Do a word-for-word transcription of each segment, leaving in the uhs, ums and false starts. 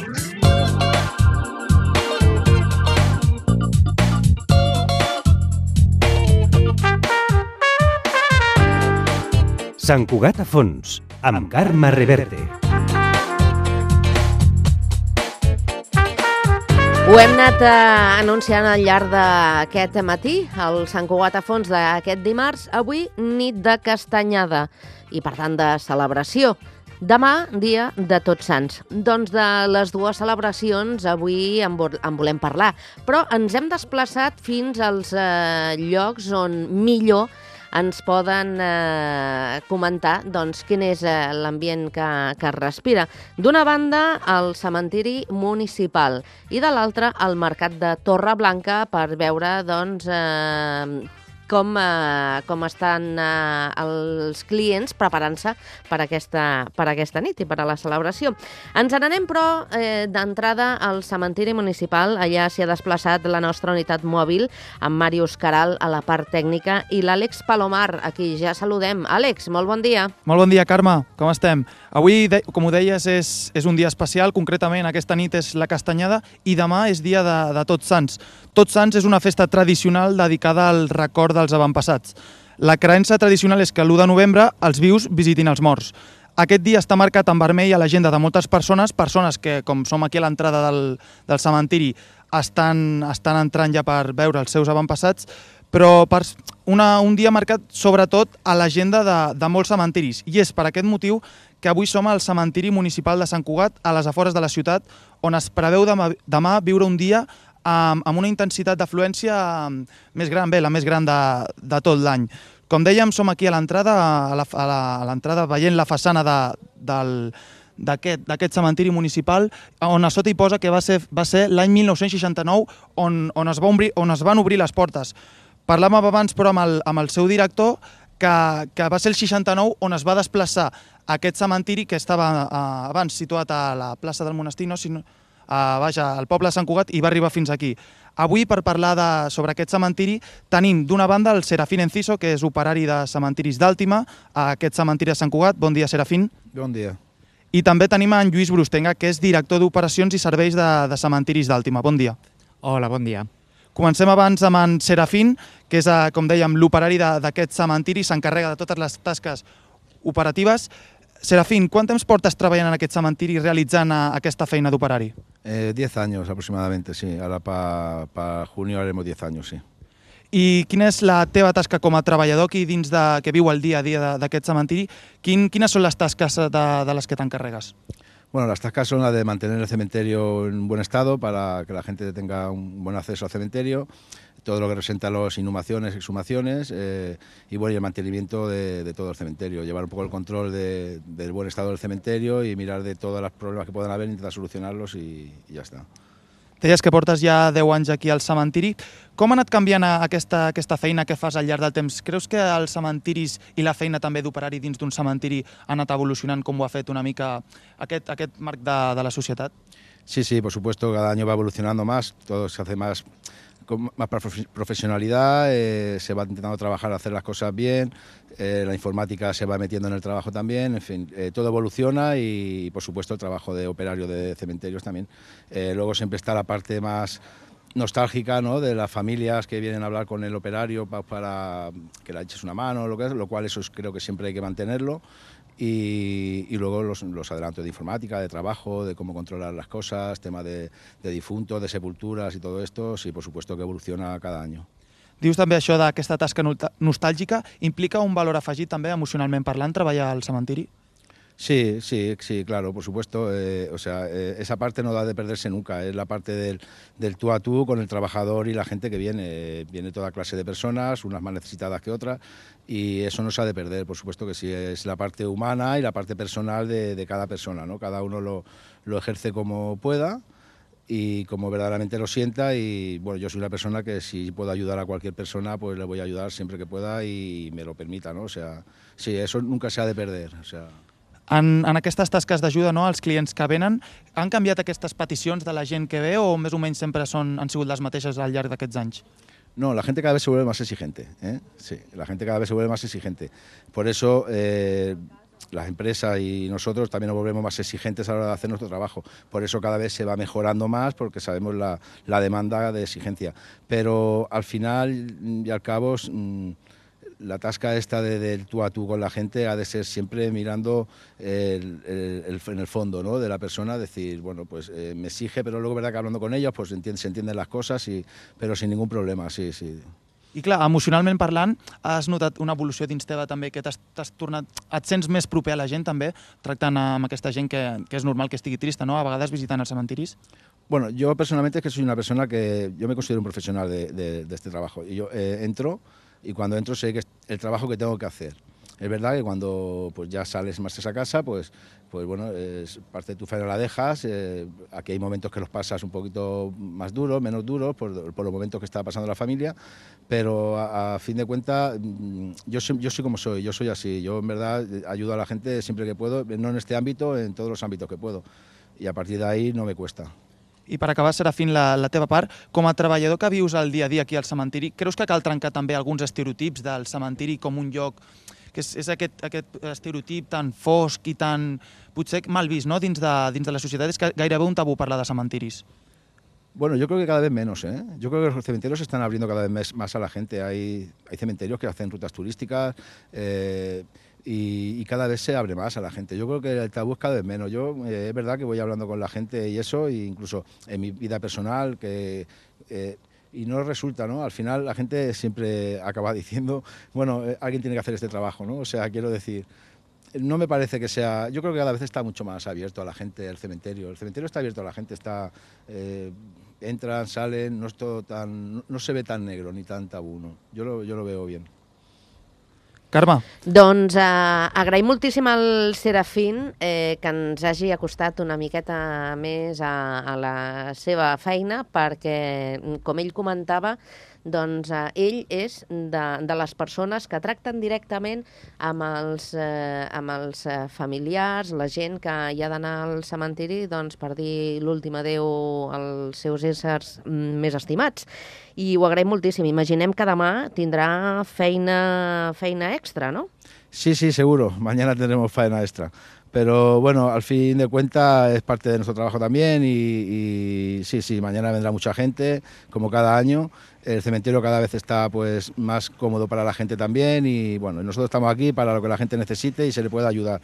Sant Cugat a fons, amb Carme Reverte. Ho hem anat eh, anunciant al llarg d'aquest matí, el Sant Cugat a fons d'aquest dimarts, avui nit de castanyada i per tant de celebració. Demà, dia de Tots Sants. Doncs de les dues celebracions avui en, vo en volem parlar, però ens hem desplaçat fins als eh, llocs on millor ens poden eh, comentar doncs, quin és eh, l'ambient que, que es respira. D'una banda, el cementiri municipal i de l'altra, el mercat de Torreblanca per veure doncs, eh, com, eh, com estan eh, els clients preparant-se per, aquesta, per aquesta nit i per a la celebració. Ens n'anem, però, eh, d'entrada al cementiri municipal. Allà s'hi ha desplaçat la nostra unitat mòbil, amb Màrius Caral a la part tècnica i l'Àlex Palomar, a qui ja saludem. Àlex, molt bon dia. Molt bon dia, Carme. Com estem? Avui, com ho deies, és, és un dia especial. Concretament, aquesta nit és la castanyada i demà és dia de, de Tots Sants. Tots Sants és una festa tradicional dedicada al record dels avantpassats. La creença tradicional és que l'u de novembre els vius visitin els morts. Aquest dia està marcat en vermell a l'agenda de moltes persones, persones que, com som aquí a l'entrada del, del cementiri, estan, estan entrant ja per veure els seus avantpassats, però per una, un dia marcat sobretot a l'agenda de, de molts cementiris. I és per aquest motiu que avui som al cementiri municipal de Sant Cugat, a les afores de la ciutat, on es preveu demà, demà viure un dia amb, amb una intensitat d'afluència més gran, bé, la més gran de, de tot l'any. Com dèiem, som aquí a l'entrada, a l'entrada veient la façana de, del d'aquest cementiri municipal, on a sota hi posa que va ser, va ser l'any mil nou-cents seixanta-nou on, on, es va obrir, on es van obrir les portes. Parlàvem abans, però, amb el, amb el seu director, que, que va ser el seixanta-nou on es va desplaçar aquest cementiri que estava eh, abans situat a la plaça del Monestir, no, sinó, a, vaja, al poble de Sant Cugat, i va arribar fins aquí. Avui, per parlar de, sobre aquest cementiri, tenim d'una banda el Serafín Enciso, que és operari de cementiris d'Àltima, a aquest cementiri de Sant Cugat. Bon dia, Serafín. Bon dia. I també tenim en Lluís Brustenga, que és director d'operacions i serveis de, de cementiris d'Àltima. Bon dia. Hola, bon dia. Comencem abans amb en Serafín, que és, com dèiem, l'operari d'aquest cementiri, s'encarrega de totes les tasques operatives. Serafín, quant temps portes treballant en aquest cementiri realitzant aquesta feina d'operari? Eh, diez años aproximadamente, sí. Ahora para pa junio haremos diez años, sí. I quina és la teva tasca com a treballador aquí dins de, que viu el dia a dia d'aquest cementiri? Quin, quines són les tasques de, de les que t'encarregues? Bueno, las tascas son las de mantener el cementerio en buen estado para que la gente tenga un buen acceso al cementerio, todo lo que representa las inhumaciones, exhumaciones eh, y, bueno, y el mantenimiento de, de todo el cementerio, llevar un poco el control de, del buen estado del cementerio y mirar de todos los problemas que puedan haber, intentar solucionarlos y, y ya está. Deies que portes ja deu anys aquí al cementiri. Com ha anat canviant aquesta, aquesta feina que fas al llarg del temps? Creus que els cementiris i la feina també d'operari dins d'un cementiri ha anat evolucionant com ho ha fet una mica aquest, aquest marc de, de la societat? Sí, sí, por supuesto, cada año va evolucionando más, todo se hace más, con más profesionalidad, eh, se va intentando trabajar, hacer las cosas bien, eh, la informática se va metiendo en el trabajo también, en fin, eh, todo evoluciona y, por supuesto, el trabajo de operario de cementerios también. Eh, luego siempre está la parte más nostálgica, ¿no?, de las familias que vienen a hablar con el operario para, para que le eches una mano, lo, que es, lo cual eso es, creo que siempre hay que mantenerlo. Y, y luego los, los adelantos de informática, de trabajo, de cómo controlar las cosas, tema de, de difuntos, de sepulturas y todo esto, sí, por supuesto que evoluciona cada año. Dius també això d'aquesta tasca nostàlgica, implica un valor afegit també emocionalment parlant treballar al cementiri? Sí, sí, sí, claro, por supuesto. Eh, o sea, eh, esa parte no da de perderse nunca. Es la parte del, del tú a tú con el trabajador y la gente que viene. Eh, viene toda clase de personas, unas más necesitadas que otras, y eso no se ha de perder, por supuesto que sí. Es la parte humana y la parte personal de, de cada persona, ¿no? Cada uno lo, lo ejerce como pueda y como verdaderamente lo sienta. Y bueno, yo soy una persona que si puedo ayudar a cualquier persona, pues le voy a ayudar siempre que pueda y me lo permita, ¿no? O sea, sí, eso nunca se ha de perder, o sea. En, en aquestes tasques d'ajuda, no, als clients que venen, han canviat aquestes peticions de la gent que ve o més o menys sempre són, han sigut les mateixes al llarg d'aquests anys? No, la gente cada vez se vuelve más exigente, ¿eh? Sí, la gente cada vez se vuelve más exigente. Por eso, eh, las empresas y nosotros también nos volvemos más exigentes a la hora de hacer nuestro trabajo. Por eso cada vez se va mejorando más, porque sabemos la, la demanda de exigencia. Pero al final y al cabo, la tasca esta de, de tú a tú con la gente ha de ser siempre mirando el, el, el, en el fondo, ¿no?, de la persona, decir, bueno, pues eh, me exige, pero luego verdad que hablando con ellos pues entiende, se entienden las cosas, y, pero sin ningún problema, sí, sí. I clar, emocionalment parlant, has notat una evolució dins teva també, que t'has tornat, et sents més proper a la gent també, tractant amb aquesta gent que, que és normal que estigui trista, ¿no?, a vegades visitant els cementiris? Bueno, yo personalmente es que soy una persona que, yo me considero un profesional de, de, de este trabajo, y yo eh, entro, y cuando entro sé que es el trabajo que tengo que hacer. Es verdad que cuando pues ya sales más de esa casa, pues, pues bueno, es parte de tu faena la dejas. Eh, aquí hay momentos que los pasas un poquito más duros, menos duros, por, por los momentos que está pasando la familia, pero a, a fin de cuentas yo soy, yo soy como soy, yo soy así. Yo en verdad ayudo a la gente siempre que puedo, no en este ámbito, en todos los ámbitos que puedo, y a partir de ahí no me cuesta. I per acabar, Serafín, la, la teva part, com a treballador que vius el dia a dia aquí al cementiri, creus que cal trencar també alguns estereotips del cementiri com un lloc que és, és aquest, aquest estereotip tan fosc i tan, potser mal vist, no?, dins de, dins de la societat, és que gairebé un tabú parlar de cementiris? Bueno, yo creo que cada vez menos, ¿eh? Yo creo que los cementerios se están abriendo cada vez más a la gente. Hay, hay cementerios que hacen rutas turísticas, eh, y, y cada vez se abre más a la gente. Yo creo que el tabú es cada vez menos. Yo eh, es verdad que voy hablando con la gente y eso, e incluso en mi vida personal, que eh, y no resulta, ¿no? Al final la gente siempre acaba diciendo, bueno, eh, alguien tiene que hacer este trabajo, ¿no? O sea, quiero decir, no me parece que sea... Yo creo que cada vez está mucho más abierto a la gente el cementerio. El cementerio está abierto a la gente, está... Eh, entran, salen, no es todo tan... No se ve tan negro ni tan tabú, ¿no? Yo lo, yo lo veo bien. Carme. Doncs eh, agraïm moltíssim al Serafín eh, que ens hagi acostat una miqueta més a, a la seva feina, perquè, com ell comentava, doncs eh, ell és de, de les persones que tracten directament amb els, eh, amb els eh, familiars, la gent que hi ha d'anar al cementiri, doncs, per dir l'últim adéu als seus éssers més estimats. I ho agraïm moltíssim. Imaginem que demà tindrà feina, feina extra, ¿no? Sí, sí, seguro. Mañana tendremos faena extra. Pero bueno, al fin de cuentas es parte de nuestro trabajo también, y, y sí, sí, mañana vendrá mucha gente, como cada año. El cementerio cada vez está pues más cómodo para la gente también, y bueno, nosotros estamos aquí para lo que la gente necesite y se le pueda ayudar.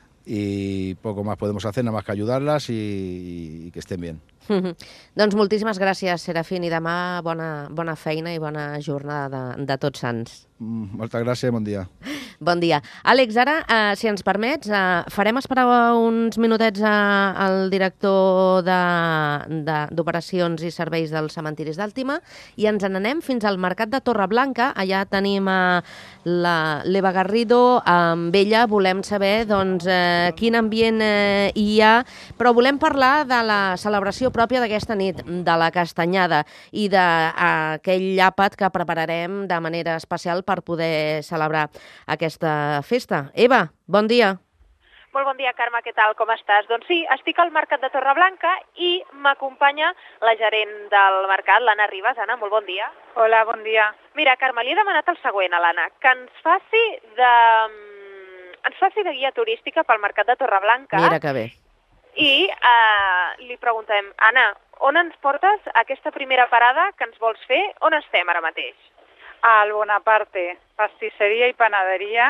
Y poco más podemos hacer, nada más que ayudarlas y, y que estén bien. Doncs moltíssimes gràcies, Serafín, i demà bona, bona feina i bona jornada de, de Tots Sants. Mm, moltes gràcies, bon dia. Bon dia. Àlex, ara, eh, si ens permets, eh, farem esperar uns minutets eh, al director d'Operacions i Serveis dels Cementiris d'Àltima i ens n'anem fins al Mercat de Torreblanca. Allà tenim eh, l'Eva Garrido. Amb ella volem saber doncs, eh, quin ambient eh, hi ha, però volem parlar de la celebració pròpia d'aquesta nit, de la castanyada i d'aquell àpat que prepararem de manera especial per poder celebrar aquesta festa. Eva, bon dia. Molt bon dia, Carme, què tal, com estàs? Doncs sí, estic al Mercat de Torreblanca i m'acompanya la gerent del mercat, l'Anna Ribas. Anna, molt bon dia. Hola, bon dia. Mira, Carme, li he demanat el següent a l'Anna, que ens faci de... ens faci de guia turística pel Mercat de Torreblanca. Mira que bé. I eh, li preguntem, Anna, on ens portes aquesta primera parada que ens vols fer? On estem ara mateix? Al Bonaparte, pastisseria i panaderia.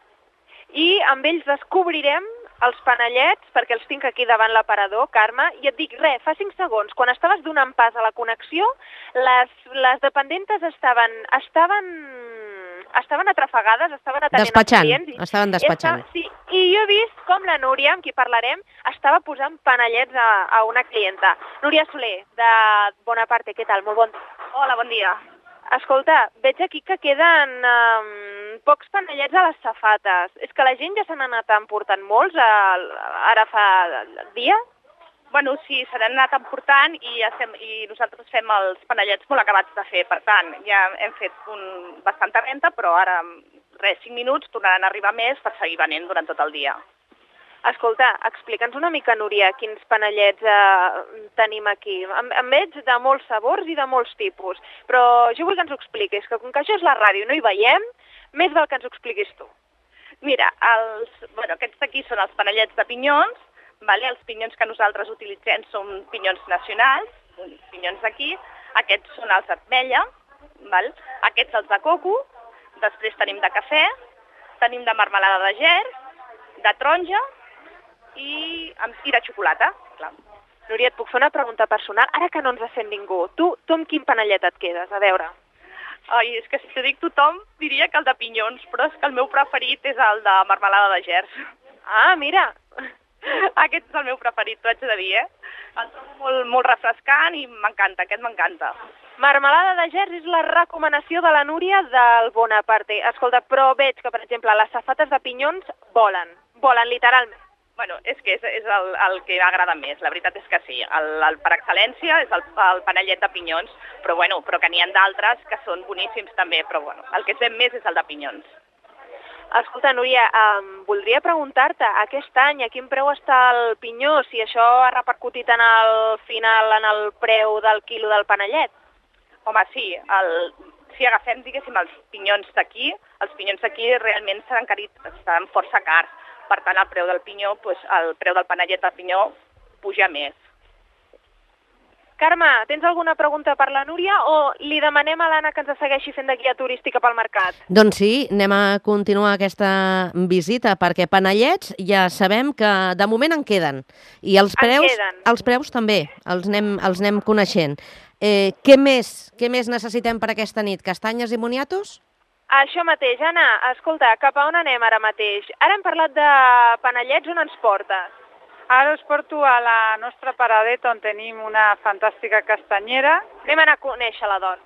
I amb ells descobrirem els panellets, perquè els tinc aquí davant l'aparador, Carme, i et dic, res, fa cinc segons, quan estaves donant pas a la connexió, les, les dependentes estaven, estaven, estaven atrafegades, estaven atenent despatxant, els clients. I estaven despatxant. Esta, sí, i jo he vist com la Núria, amb qui parlarem, estava posant panellets a, a una clienta. Núria Soler, de Bonaparte, què tal? Molt bon dia. Hola, bon dia. Escolta, veig aquí que queden um, pocs panellets a les safates. És que la gent ja se n'ha anat emportant molts a, ara fa dies? Bueno, sí, se n'han anat emportant i, ja fem, i nosaltres fem els panellets molt acabats de fer. Per tant, ja hem fet un, bastanta venda, però ara, res, cinc minuts, tornaran a arribar més per seguir venent durant tot el dia. Escolta, explica'ns una mica, Núria, quins panellets eh, tenim aquí. En, en veig de molts sabors i de molts tipus, però jo vull que ens ho expliquis, que com que això és la ràdio i no hi veiem, més val que ens ho expliquis tu. Mira, els, bueno, aquests d'aquí són els panellets de pinyons, vale? Els pinyons que nosaltres utilitzem són pinyons nacionals, pinyons d'aquí, aquests són els d'ametlla, val? Aquests els de coco, després tenim de cafè, tenim de marmelada de gerç, de taronja i, i de xocolata, clar. Núria, et puc fer una pregunta personal? Ara que no ens sent ningú, tu, tu amb quin panellet et quedes? A veure. Ai, és que si t'ho dic tothom diria que el de pinyons, però és que el meu preferit és el de marmelada de gerç. Ah, mira! Aquest és el meu preferit, t'ho haig de dir, eh? El trobo molt, molt refrescant i m'encanta, aquest m'encanta. Marmelada de gerç és la recomanació de la Núria del Bonaparte. Escolta, però veig que, per exemple, les safates de pinyons volen, volen literalment. Bueno, és que és, és el, el que agrada més, la veritat és que sí. El, el, per excel·lència és el, el panellet de pinyons, però, bueno, però que n'hi ha d'altres que són boníssims també, però bueno, el que es ven més és el de pinyons. Escolta, Núria, um, voldria preguntar-te, aquest any a quin preu està el pinyó, si això ha repercutit en el final en el preu del quilo del panellet? Home, sí, el, si agafem, diguéssim, els pinyons d'aquí, els pinyons d'aquí realment s'han encarit, estan força cars. Per tant, el preu del pinyó, doncs, el preu del panellet del pinyó puja més. Carme, tens alguna pregunta per la Núria o li demanem a l'Anna que ens segueixi fent de guia turística pel mercat? Doncs sí, anem a continuar aquesta visita, perquè panellets ja sabem que de moment en queden. I els preus, queden. els preus també, els anem, els anem coneixent. Eh, què més? Què més necessitem per aquesta nit? Castanyes i moniatos? Això mateix, Anna, escolta, cap a on anem ara mateix? Ara hem parlat de panellets, on ens portes? Ara us porto a la nostra paradeta on tenim una fantàstica castanyera. Anem a anar a conèixer-la, doncs.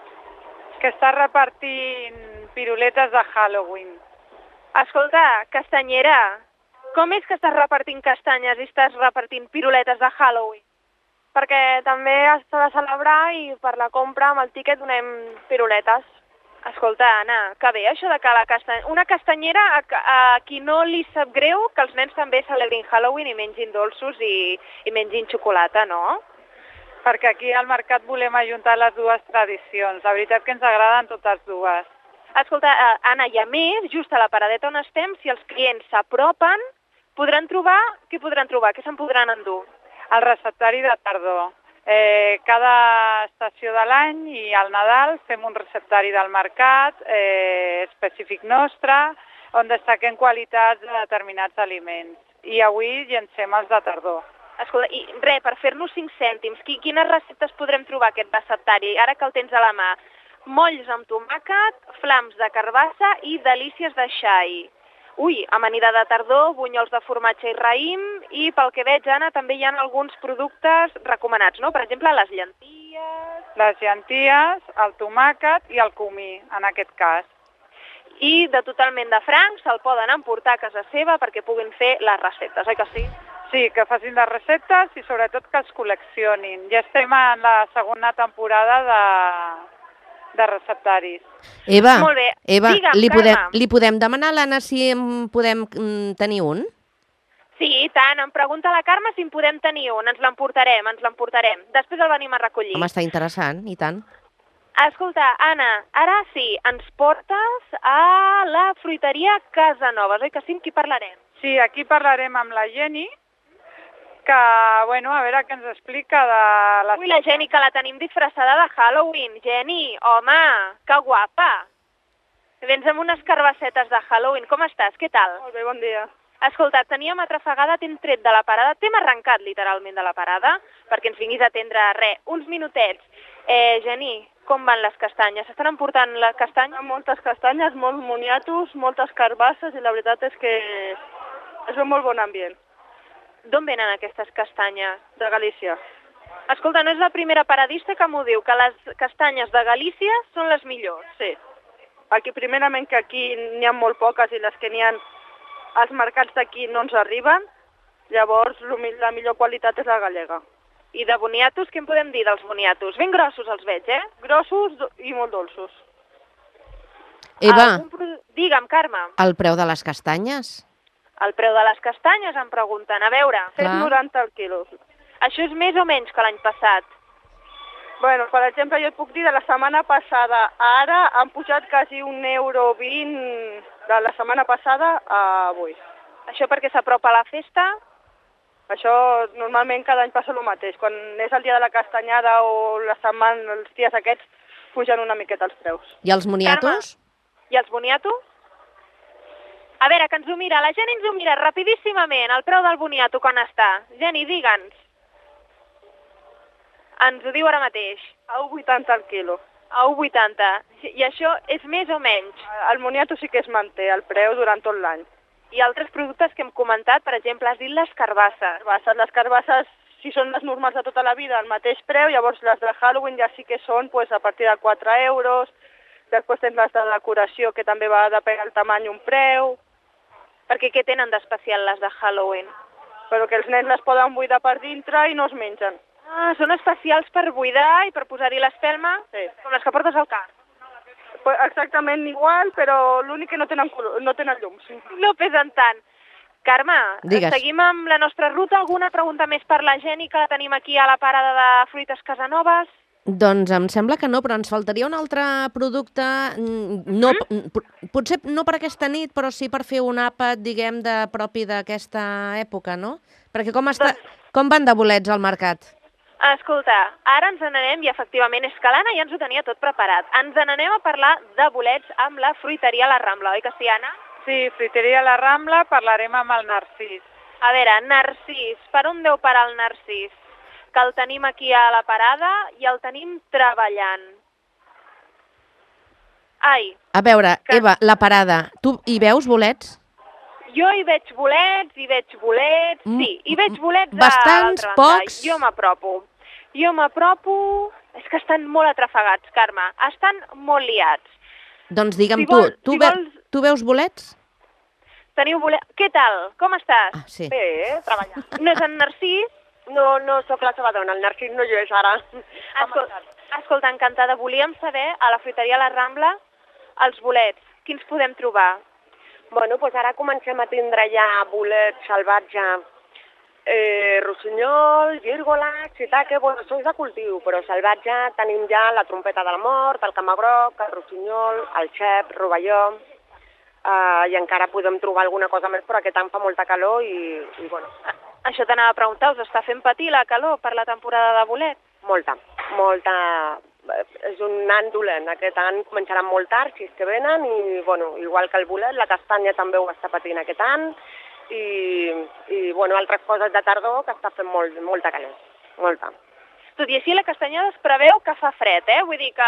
Que està repartint piruletes de Halloween. Escolta, castanyera, com és que estàs repartint castanyes i estàs repartint piruletes de Halloween? Perquè també s'ha de celebrar i per la compra amb el tíquet donem piruletes. Escolta, Anna, que bé això de que la castanyera... Una castanyera a, a qui no li sap greu que els nens també celebrin Halloween i mengin dolços i, i mengin xocolata, no? Perquè aquí al mercat volem ajuntar les dues tradicions. La veritat que ens agraden totes dues. Escolta, uh, Anna, i a més, just a la paradeta on estem, si els clients s'apropen, podran trobar... Què podran trobar? Què se'n podran endur? El receptari de tardor. Eh, cada estació de l'any i al Nadal fem un receptari del mercat eh, específic nostre on destaquem qualitats de determinats aliments. I avui llancem els de tardor. Escolta, i res, per fer-nos cinc cèntims, quines receptes podrem trobar aquest receptari, ara que el tens a la mà? Molls amb tomàquet, flams de carbassa i delícies de xai. Ui, amanida de tardor, bunyols de formatge i raïm i pel que veig, Anna, també hi ha alguns productes recomanats, no? Per exemple, les llenties... Les llenties, el tomàquet i el comí, en aquest cas. I de totalment de franc se'l poden emportar a casa seva perquè puguin fer les receptes, oi que sí? Sí, que facin les receptes i sobretot que els col·leccionin. Ja estem en la segona temporada de... de receptaris. Eva, Molt bé. Eva Digue'm, li, podem, Carme. li podem demanar a l'Anna si en podem mm, tenir un? Sí, i tant. Em pregunta la Carme si en podem tenir un. Ens l'emportarem, ens l'emportarem. Després el venim a recollir. Home, està interessant, i tant. Escolta, Anna, ara sí, ens portes a la fruiteria Casanovas, oi que sí? Amb qui parlarem? Sí, aquí parlarem amb la Jenny, que, bueno, a veure què ens explica de... Les... Ui, la Jenny, que la tenim disfressada de Halloween. Jenny, home, que guapa. Vens amb unes carbassetes de Halloween. Com estàs? Què tal? Molt bé, bon dia. Escolta, teníem atrafegada, t'hem tret de la parada, t'hem arrencat literalment de la parada perquè ens vinguis a atendre res, uns minutets. Eh, Jenny, com van les castanyes? S'estan emportant les castanyes? Moltes castanyes, molts moniatos, moltes carbasses i la veritat és que és un molt bon ambient. D'on venen aquestes castanyes? De Galícia. Escolta, no és la primera paradista que m'ho diu, que les castanyes de Galícia són les millors. Sí. Aquí, primerament, que aquí n'hi ha molt poques i les que n'hi ha als mercats d'aquí no ens arriben, llavors la millor qualitat és la gallega. I de boniatos, què en podem dir dels boniatos? Ben grossos els veig, eh? Grossos i molt dolços. Eva, Algun... Digue'm, Carme. el preu de les castanyes? El preu de les castanyes, em pregunten. A veure, set coma noranta quilos. això és més o menys que l'any passat. Bueno, per exemple, jo et puc dir de la setmana passada a ara han pujat quasi un euro vint de la setmana passada a avui. Això perquè s'apropa la festa? Això normalment cada any passa el mateix. Quan és el dia de la castanyada o la setmana, els dies aquests, pugen una miqueta els preus. I els moniatos? I els boniato? A veure, que ens ho mira, la Geni ens ho mira rapidíssimament, el preu del boniato quan està. Geni, digue'ns. Ens ho diu ara mateix. A un vuitanta al quilo. A un vuitanta. I això és més o menys? El moniato sí que es manté el preu durant tot l'any. I altres productes que hem comentat, per exemple, has dit les carbasses. Carbasses. Les carbasses, si són les normals de tota la vida, al mateix preu, llavors les de Halloween ja sí que són pues, a partir de quatre euros, després tens les de decoració, que també va depèn del tamany un preu. Perquè què tenen d'especial les de Halloween? Però que els nens les poden buidar per dintre i no es mengen. Ah, són especials per buidar i per posar-hi l'espelma? Sí. Com les que portes al car? Pues exactament igual, però l'únic que no tenen, no tenen llums. No pesen tant. Carme, Digues. Seguim amb la nostra ruta. Alguna pregunta més per la Geni, que la tenim aquí a la parada de Fruites Casanovas? Doncs em sembla que no, però ens faltaria un altre producte, no, mm? potser no per aquesta nit, però sí per fer un àpat, diguem, de propi d'aquesta època, no? Perquè com, està, com van de bolets al mercat? Escolta, ara ens n'anem, i efectivament és que l'Anna ja ens ho tenia tot preparat. Ens n'anem a parlar de bolets amb la fruiteria La Rambla, oi que sí, Anna? Sí, fruiteria La Rambla, parlarem amb el Narcís. A veure, Narcís, per on deu parar el Narcís? Que el tenim aquí a la parada i el tenim treballant. Ai. A veure, que... Eva, la parada, tu hi veus bolets? Jo hi veig bolets, hi veig bolets, sí, hi veig bolets bastants, a l'altra banda. pocs? Jo m'apropo. Jo m'apropo... És que estan molt atrafegats, Carme. Estan molt liats. Doncs digue'm si vol, tu, tu, si ve, vols... tu veus bolets? Teniu bolets... Què tal? Com estàs? Ah, sí. Bé, treballant. No és en Narcís? No, no sóc la seva dona, el Narcís no hi és ara. Escol Escolta, encantada. Volíem saber, a la fruiteria La Rambla, els bolets. Quins podem trobar? Bueno, doncs ara comencem a tindre ja bolet salvatge, eh, rossinyol, gírgola, shiitake, bueno, això és de cultiu, però salvatge tenim ja la trompeta de la mort, el camagroc, el rossinyol, el xep, rovelló, eh, i encara podem trobar alguna cosa més, però aquest any fa molta calor i, i bueno... Això t'anava a preguntar, us està fent patir la calor per la temporada de bolet? Molta, molta... És un any dolent. Aquest any començaran molt tard, si és que venen, i bueno, igual que el bolet, la castanya també ho està patint aquest any, i, i bueno, altres coses de tardor que està fent molt, molta calor, molta. Tot i així, la castanyada es preveu que fa fred, eh? Vull dir que...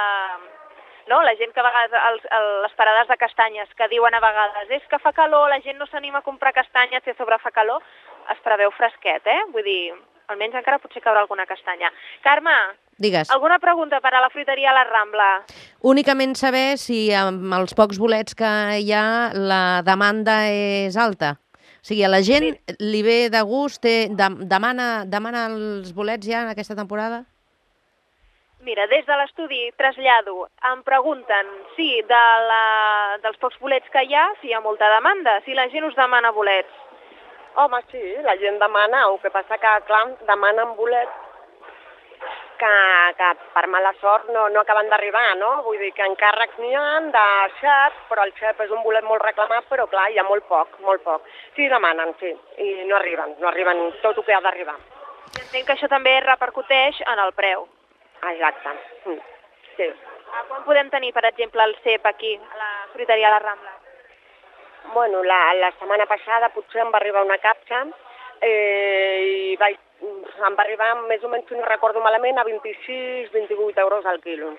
No, la gent que a vegades, els, les parades de castanyes que diuen a vegades és que fa calor, la gent no s'anima a comprar castanyes i a sobre fa calor, es preveu fresquet, eh? Vull dir, almenys encara potser caurà alguna castanya. Carme, digues. Alguna pregunta per a la fruiteria La Rambla? Únicament saber si amb els pocs bolets que hi ha la demanda és alta. O sigui, a la gent sí. li ve de gust, té, de, demana, demana els bolets ja en aquesta temporada? Mira, des de l'estudi trasllado, em pregunten si de la, dels pocs bolets que hi ha, si hi ha molta demanda, si la gent us demana bolets. Home, sí, la gent demana, el que passa que, clar, demanen bolets que, que per mala sort no, no acaben d'arribar, no? Vull dir que encàrrecs n'hi ha de xep, però el xep és un bolet molt reclamat, però clar, hi ha molt poc, molt poc. Sí, demanen, sí, i no arriben, no arriben tot el que ha d'arribar. I entenc que això també repercuteix en el preu. Exacte, sí. A quan podem tenir, per exemple, el cep aquí, a la fruiteria La Rambla? Bueno, la, la setmana passada potser em va arribar una capsa eh, i vaig, em va arribar, més o menys, si no recordo malament, a vint-i-sis vint-i-vuit euros al quilo.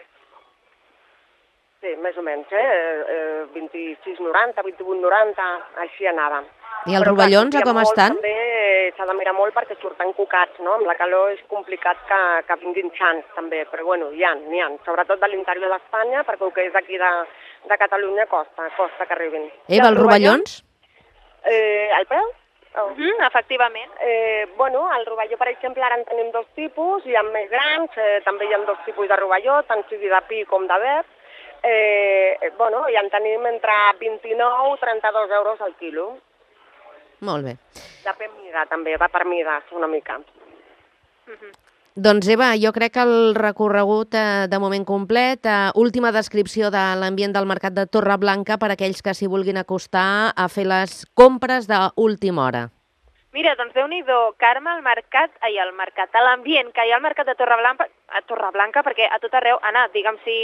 Sí, més o menys, eh? eh vint-i-sis noranta, vint-i-vuit noranta, així anava. I els rovellons, a com estan? També s'ha de mirar molt perquè surten cucats, no? Amb la calor és complicat que, que vinguin xans, també, però bueno, hi ha, n'hi ha. Sobretot de l'interior d'Espanya, perquè el que és d'aquí de, de Catalunya costa, costa que arribin. Eva, els rovellons? Eh, el preu? Oh. Mm -hmm, efectivament. Eh, bueno, el rovelló, per exemple, ara en tenim dos tipus, hi ha més grans, eh, també hi ha dos tipus de rovelló, tant sigui de pi com de verd. Eh, bueno, i en tenim entre vint-i-nou i trenta-dos euros al quilo. Molt bé. Depèn mida, també, va per mides, una mica. Mm -hmm. Doncs Eva, jo crec que el recorregut eh, de moment complet, eh, última descripció de l'ambient del mercat de Torreblanca per a aquells que s'hi vulguin acostar a fer les compres d'última hora. Mira, doncs Déu-n'hi-do, Carme, al mercat, ai, al mercat, a l'ambient que hi ha al mercat de Torreblanca, a Torreblanca, perquè a tot arreu ha anat, digue'm si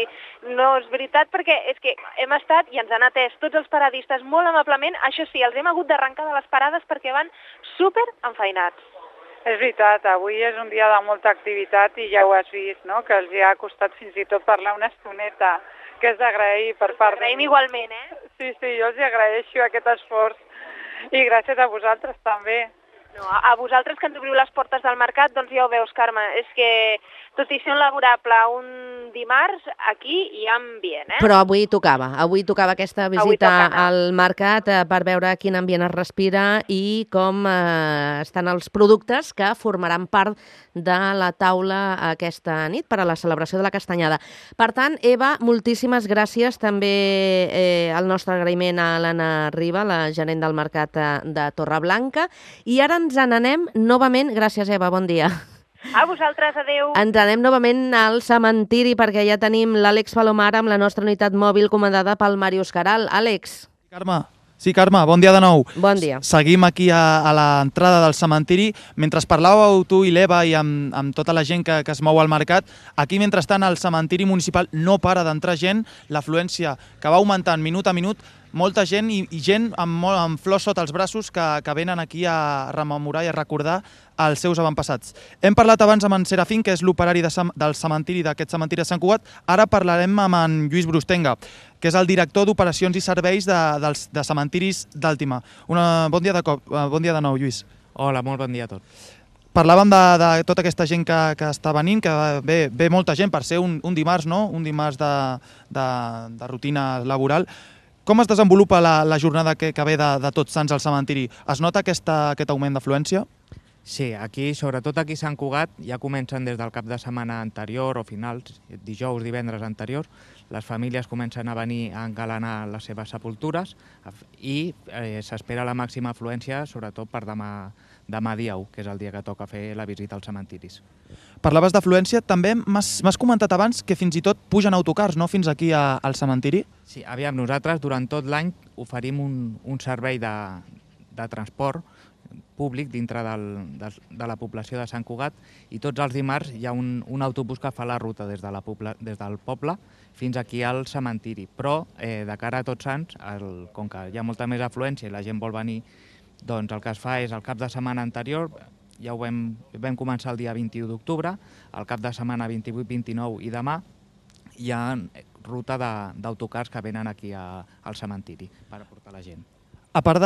no és veritat, perquè és que hem estat i ens han atès tots els paradistes molt amablement, això sí, els hem hagut d'arrencar de les parades perquè van super enfeinats. És veritat, avui és un dia de molta activitat i ja ho has vist, no?, que els hi ha costat fins i tot parlar una estoneta, que és d'agrair per part... Agraïm igualment, eh? Sí, sí, jo els hi agraeixo aquest esforç. I gràcies a vosaltres també. No, a vosaltres que ens obriu les portes del mercat, doncs ja ho veus, Carme, és que tot i ser un laborable un dimarts, aquí hi ha ambient, eh? Però avui tocava, avui tocava aquesta visita al mercat eh, per veure quin ambient es respira i com eh, estan els productes que formaran part de la taula aquesta nit per a la celebració de la Castanyada. Per tant, Eva, moltíssimes gràcies. També eh, el nostre agraïment a l'Anna Riba, la gerent del mercat de Torreblanca. I ara ens n'anem novament. Gràcies, Eva, bon dia. A vosaltres, adeu. Ens anem novament al cementiri perquè ja tenim l'Àlex Palomar amb la nostra unitat mòbil comandada pel Màrius Caral. Àlex. Carme. Sí, Carme, bon dia de nou. Bon dia. Seguim aquí a, a l'entrada del cementiri. Mentre parlàveu tu i l'Eva i amb, amb tota la gent que, que es mou al mercat, aquí, mentrestant, al cementiri municipal no para d'entrar gent, l'afluència que va augmentant minut a minut, molta gent i, i gent amb, molt, amb flors sota els braços que, que venen aquí a rememorar i a recordar els seus avantpassats. Hem parlat abans amb en Serafín, que és l'operari de, del cementiri d'aquest cementiri de Sant Cugat. Ara parlarem amb en Lluís Brustenga, que és el director d'Operacions i Serveis de, dels, de Cementiris d'Àltima. Bon dia de cop, bon dia de nou, Lluís. Hola, molt bon dia a tots. Parlàvem de, de tota aquesta gent que, que està venint, que ve, ve molta gent per ser un, un dimarts, no? Un dimarts de, de, de rutina laboral. Com es desenvolupa la, la jornada que, que ve de, de Tots Sants al cementiri? Es nota aquesta, aquest augment d'afluència? Sí, aquí, sobretot aquí a Sant Cugat, ja comencen des del cap de setmana anterior o finals, dijous, divendres anteriors, les famílies comencen a venir a engalanar les seves sepultures i eh, s'espera la màxima afluència, sobretot per demà, demà dia u, que és el dia que toca fer la visita als cementiris. Parlaves d'afluència, també m'has comentat abans que fins i tot pugen autocars, no?, fins aquí a, al cementiri? Sí, aviam, nosaltres durant tot l'any oferim un, un servei de, de transport públic dintre del, de, de la població de Sant Cugat i tots els dimarts hi ha un, un autobús que fa la ruta des, de la pobla, des del poble fins aquí al cementiri. Però eh, de cara a Tots Sants, el, com que hi ha molta més afluència i la gent vol venir, doncs el que es fa és el cap de setmana anterior, ja ho vam, vam començar el dia vint-i-u d'octubre, el cap de setmana vint-i-vuit, vint-i-nou i demà hi ha ruta d'autocars que venen aquí a, al cementiri per aportar la gent. A part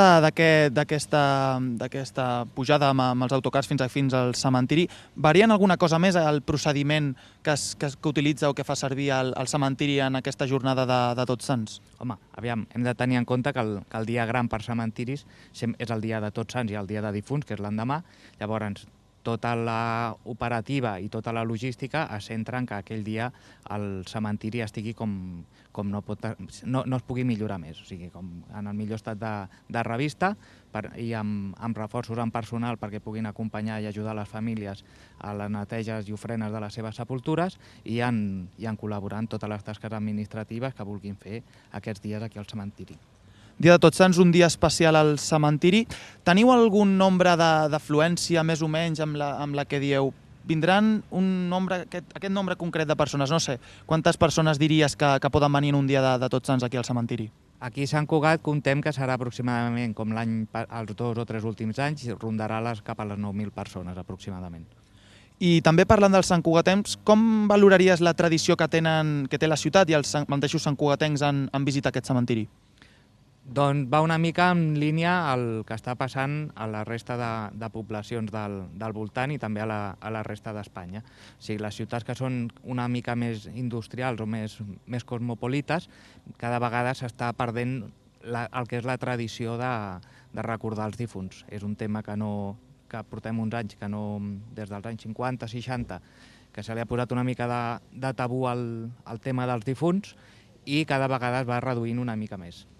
d'aquesta pujada amb, amb els autocars fins, a, fins al cementiri, varien alguna cosa més el procediment que, es, que, es, que utilitza o que fa servir el, el cementiri en aquesta jornada de, de Tots Sants? Home, aviam, hem de tenir en compte que el, que el dia gran per cementiris és el dia de Tots Sants i el dia de difunts, que és l'endemà. Llavors, tota la operativa i tota la logística es centra en que aquell dia el cementiri estigui com, com no, pot, no, no es pugui millorar més, o sigui, com en el millor estat de, de revista per, i amb, amb reforços en personal perquè puguin acompanyar i ajudar les famílies a les neteges i ofrenes de les seves sepultures i han, i han col·laborant totes les tasques administratives que vulguin fer aquests dies aquí al cementiri. Dia de Tots Sants, un dia especial al cementiri. Teniu algun nombre d'afluència, més o menys, amb la, amb la que dieu? Vindran un nombre, aquest, aquest nombre concret de persones? No sé, quantes persones diries que, que poden venir en un dia de, de Tots Sants aquí al cementiri? Aquí a Sant Cugat comptem que serà aproximadament, com l'any els dos o tres últims anys, rondarà les, cap a les nou mil persones aproximadament. I també parlant dels santcugatencs, com valoraries la tradició que, tenen, que té la ciutat i els mateixos santcugatencs en, en visitar aquest cementiri? Doncs va una mica en línia el que està passant a la resta de, de poblacions del, del voltant i també a la, a la resta d'Espanya. O sigui, les ciutats que són una mica més industrials o més, més cosmopolites, cada vegada s'està perdent la, el que és la tradició de, de recordar els difunts. És un tema que, no, que portem uns anys, que no, des dels anys cinquanta, seixanta, que se li ha posat una mica de, de tabú al, al tema dels difunts i cada vegada es va reduint una mica més.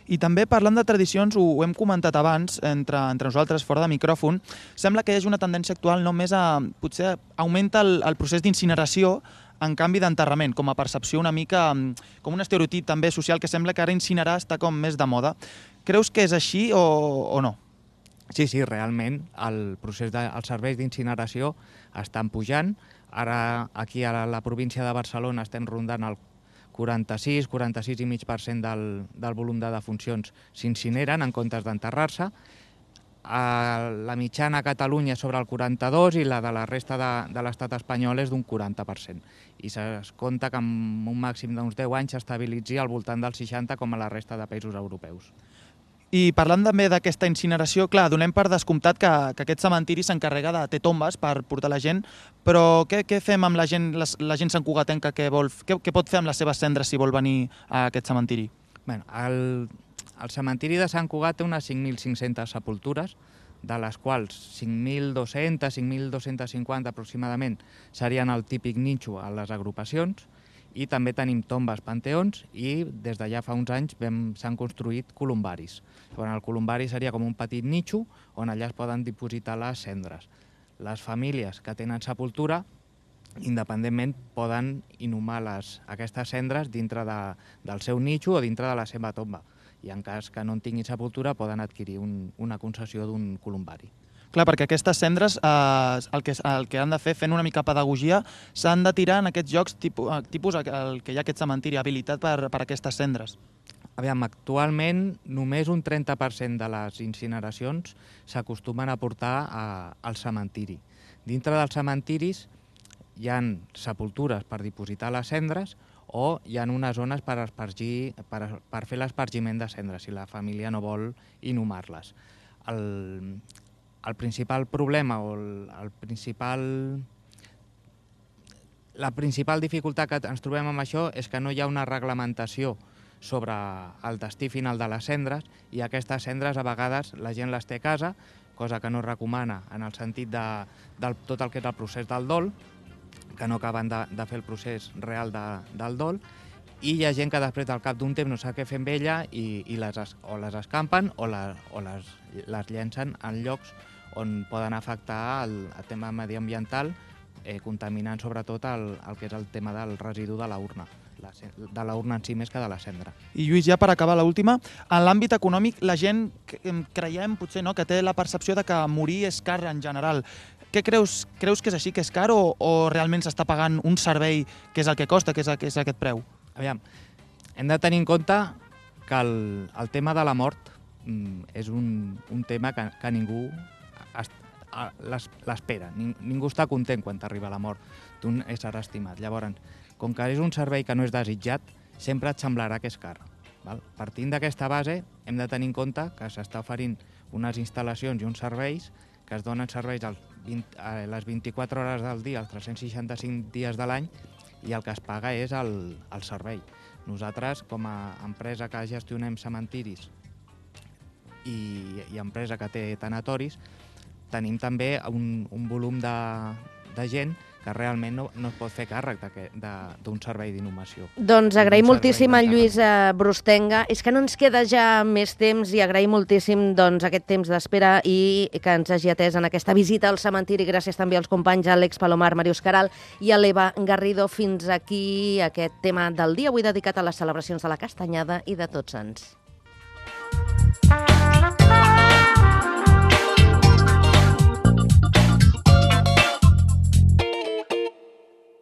I també parlant de tradicions, ho, ho hem comentat abans, entre, entre nosaltres, fora de micròfon, sembla que hi hagi una tendència actual només a... potser augmenta el, el procés d'incineració en canvi d'enterrament, com a percepció una mica, com un estereotip també social que sembla que ara incinerar està com més de moda. Creus que és així o, o no? Sí, sí, realment el procés de, els serveis d'incineració estan pujant. Ara aquí a la, la província de Barcelona estem rondant el quaranta-sis, quaranta-sis coma cinc per cent del, del volum de defuncions s'incineren en comptes d'enterrar-se. La mitjana a Catalunya és sobre el quaranta-dos i la de la resta de, de l'estat espanyol és d'un quaranta per cent. I es compta que amb un màxim d'uns deu anys s'estabilitzi al voltant del seixanta com a la resta de països europeus. I parlant també d'aquesta incineració, clar, donem per descomptat que, que aquest cementiri s'encarrega de té tombes per portar la gent, però què, què fem amb la gent, les, la gent santcugatenca que vol, què, què pot fer amb les seves cendres si vol venir a aquest cementiri? Bé, el, el cementiri de Sant Cugat té unes cinc mil cinc-centes sepultures, de les quals cinc mil dos-centes, cinc mil dos-cents cinquanta aproximadament serien el típic nínxol a les agrupacions, i també tenim tombes, panteons, i des de ja fa uns anys s'han construït columbaris. Llavors, el columbari seria com un petit nínxol on allà es poden dipositar les cendres. Les famílies que tenen sepultura, independentment, poden inhumar les, aquestes cendres dintre de, del seu nínxol o dintre de la seva tomba. I en cas que no en tinguin sepultura, poden adquirir un, una concessió d'un columbari. Clar, perquè aquestes cendres, eh, el, que, el que han de fer, fent una mica pedagogia, s'han de tirar en aquests llocs tipus, tipus el que hi ha aquest cementiri habilitat per, per aquestes cendres. Aviam, actualment només un trenta per cent de les incineracions s'acostumen a portar a, al cementiri. Dintre dels cementiris hi ha sepultures per dipositar les cendres o hi ha unes zones per, espargir, per, per fer l'espargiment de cendres, si la família no vol inhumar-les. El... El principal problema o el, el principal... La principal dificultat que ens trobem amb això és que no hi ha una reglamentació sobre el destí final de les cendres i aquestes cendres a vegades la gent les té a casa, cosa que no recomana en el sentit de, de tot el que és el procés del dol, que no acaben de, de fer el procés real de, del dol, i hi ha gent que després del cap d'un temps no sap què fer amb ella i, i les, o les escampen o, la, o les, les llencen en llocs on poden afectar el, el tema mediambiental, eh, contaminant sobretot el, el que és el tema del residu de la urna, la, de la urna en si més que de la cendra. I Lluís, ja per acabar l'última, en l'àmbit econòmic la gent creiem potser no, que té la percepció de que morir és car en general. Què creus, creus que és així, que és car o, o realment s'està pagant un servei que és el que costa, que és, que és aquest preu? Aviam, hem de tenir en compte que el, el tema de la mort mm, és un, un tema que, que ningú l'espera. Ningú està content quan t'arriba la mort d'un ésser estimat. Llavors, com que és un servei que no és desitjat, sempre et semblarà que és car. Val? Partint d'aquesta base, hem de tenir en compte que s'està oferint unes instal·lacions i uns serveis que es donen serveis als vint, a les vint-i-quatre hores del dia, els tres-cents seixanta-cinc dies de l'any, i el que es paga és el, el servei. Nosaltres, com a empresa que gestionem cementiris i, i empresa que té tanatoris, tenim també un, un volum de, de gent que realment no, no es pot fer càrrec d'un servei d'inhumació. Doncs agraïm moltíssim a Lluís Brustenga. És que no ens queda ja més temps i agraïm moltíssim doncs, aquest temps d'espera i que ens hagi atès en aquesta visita al cementiri. Gràcies també als companys Àlex Palomar, Màrius Caral i a l'Eva Garrido. Fins aquí aquest tema del dia, avui dedicat a les celebracions de la Castanyada i de Tots Sants.